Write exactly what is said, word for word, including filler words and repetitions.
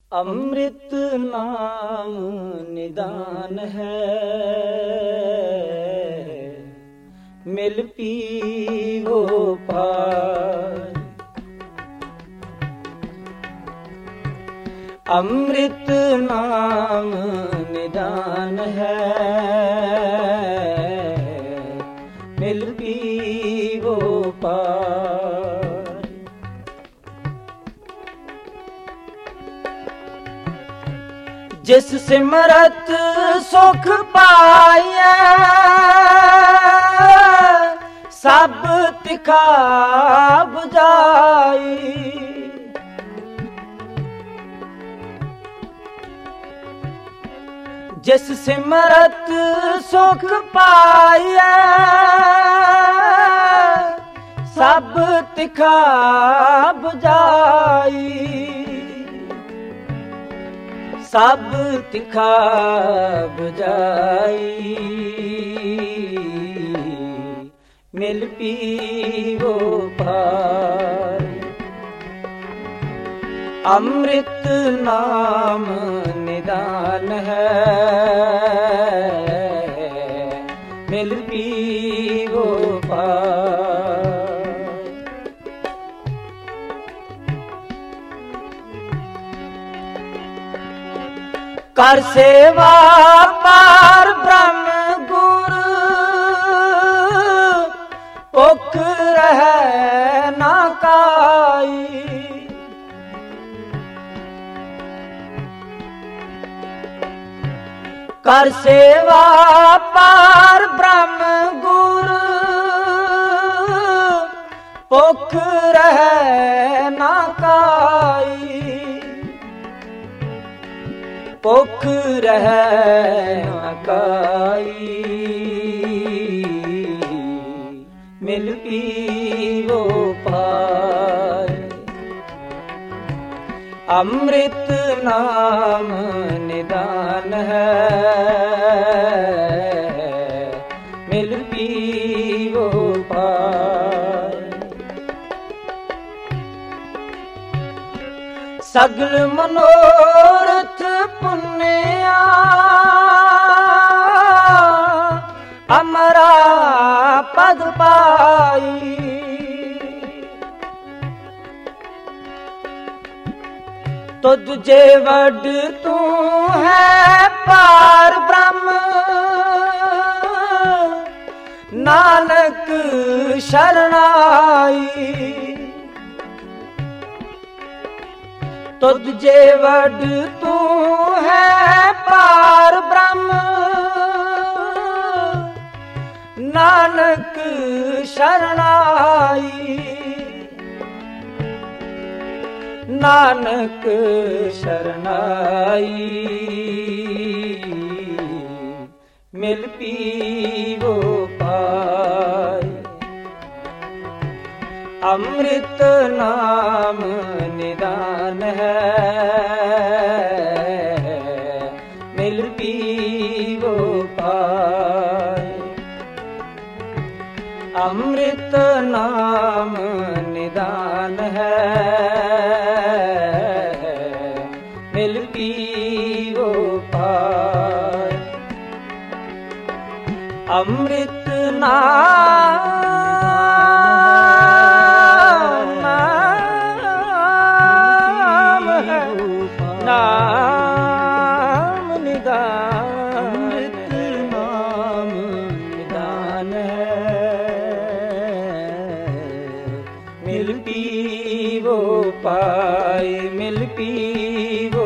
ਅੰਮ੍ਰਿਤ ਨਾਮ ਨਿਦਾਨ ਹੈ, ਮਿਲ ਪੀਵੋ ਪਾਰ। ਅੰਮ੍ਰਿਤ ਨਾਮ ਨਿਦਾਨ ਹੈ, ਮਿਲ ਪੀਵੋ ਪਾਰ। ਜਿਸ ਸਿਮਰਤ ਸੁਖ ਪਾਇਆ, ਸਭ ਤਿਖਾ 부ਜਾਈ। ਜਿਸ ਸਿਮਰਤ ਸੁਖ ਪਾਇਆ, ਸਭ ਤਿਖਾ 부ਜਾਈ। ਸਭ ਤਿਖਾ 부ਜਾਈ, ਮਿਲ ਪੀਵੋ ਪਾਰ। ਅੰਮ੍ਰਿਤ ਨਾਮ ਨਿਦਾਨ ਹੈ, ਮਿਲ ਪੀਵੋ ਪਾਰ। ਕਰ ਸੇਵਾ ਪਾਰ ਬ੍ਰਹਮ ਗੁਰ, ਭੁਖ ਰਹਿ ਨਾ ਕਾਈ। ਕਰ ਸੇਵਾ ਪਾਰ ਬ੍ਰਹਮ ਗੁਰ, ਭੁਖ ਰਹਿ ਨਾ ਕਾਈ। ਭੁਖ ਰਹਿ ਨਾ ਕਾਈ, ਮਿਲ ਪੀਵੋ ਪਾਰ। ਅੰਮ੍ਰਿਤ ਨਾਮ ਨਿਦਾਨ ਹੈ, ਮਿਲ ਪੀਵੋ ਪਾਰ। ਸਗਲ ਮਨੋਰਥ ਪੁੰਨਿਆ, ਅਮਰਾ ਪਦ ਪਾਈ। ਤੁਧ ਜੇ ਵੱਡ ਤੂੰ ਹੈ ਪਾਰ ਬ੍ਰਹਮ, ਨਾਨਕ ਸ਼ਰਨਾਈ। ਤੁਧ ਜੇ ਵੱਡ ਤੂੰ ਹੈ ਪਾਰ ਬ੍ਰਹਮ, ਨਾਨਕ ਸ਼ਰਨਾਈ। ਨਾਨਕ ਸ਼ਰਨਾਈ, ਮਿਲ ਪੀਵੋ ਪਾਰ। ਅੰਮ੍ਰਿਤ ਨਾਮ ਨਿਦਾਨ ਹੈ, ਮਿਲ ਪੀਵੋ ਪਾਰ। ਅੰਮ੍ਰਿਤ ਨਾਮ ਨਿਦਾਨ ਹੈ, ਮਿਲ ਪੀਵੋ ਪਾਰ। ਅੰਮ੍ਰਿਤ ਨਾਮ ਨਾਮ ਨਿਦਾਨ, ਅੰਮ੍ਰਿਤ ਨਾਮ ਨਿਦਾਨ ਹੈ, ਮਿਲ ਪੀਵੋ ਪਾਏ। ਮਿਲ ਪੀਵੋ